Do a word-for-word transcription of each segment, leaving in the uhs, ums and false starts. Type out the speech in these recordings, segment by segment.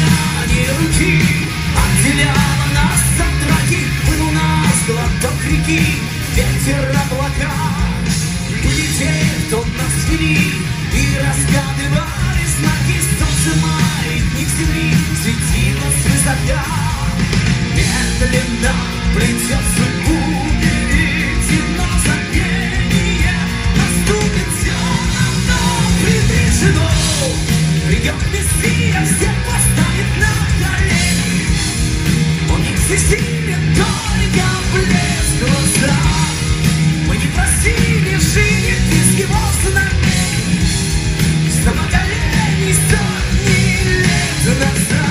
расстояние руки отделяло нас от драки. Был у нас глоток реки, ветер, облака. Были те, кто нас вели и разгадывали знаки. Солнце, маятник земли светило свысока. Медленно плетет судьбу перейти, но забвение наступит все равно предрешено. Придет Мессия, всех поставит на колени. Он не всесилен, только блеск в глазах. Мы не просили жить без его знамений. За поколений сотни лет назад.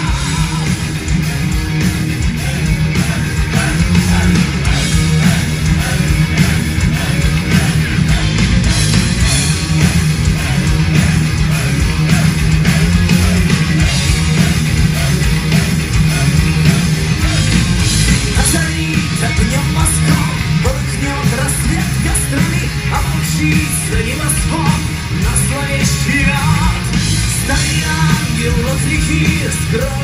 Среди восход на зловещий ад. Старый ангел от реки скроет